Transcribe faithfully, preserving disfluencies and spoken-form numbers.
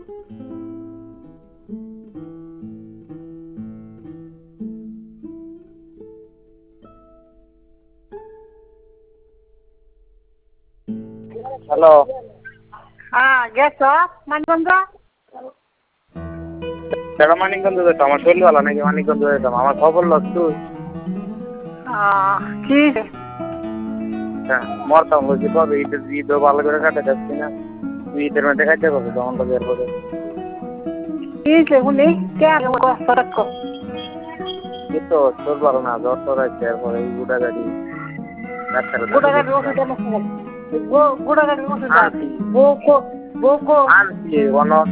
Hello. হ্যাঁ গেছ মানিকগঞ্জ? কেন মানিকগঞ্জ যেতাম? আমার শরীর ভালো নাকি মানিকগঞ্জ যেতাম? আমার খবর লস তুই? কি হ্যাঁ মরতাম বলছি কবে ঈদের ঈদও ভালো করে কাটে যাচ্ছি না, তুই ঈদের মধ্যে খাইতে পারবি তখন তো বের করে কি উনি কে এই তো তোর ভালো না, জ্বর তোর আছে এরপরে এই গুড়া গাড়ি গোড়াঘাটের ওষুধ গোড়াঘাটের ওষুধ আনছি বউ বউ আনছি অন